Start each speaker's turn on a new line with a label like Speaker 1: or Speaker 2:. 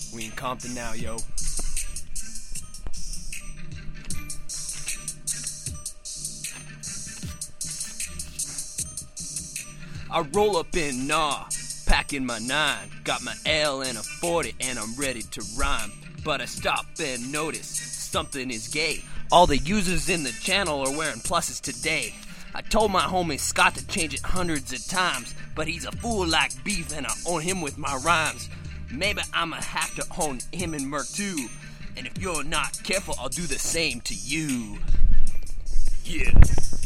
Speaker 1: We in Compton now, yo. I roll up in packing my 9. Got my L and a 40 and I'm ready to rhyme. But I stop and notice something is gay. All the users in the channel are wearing pluses today. I told my homie Scott to change it hundreds of times, but he's a fool like beef and I own him with my rhymes. Maybe I'ma have to own him and Merc too. And if you're not careful, I'll do the same to you. Yeah.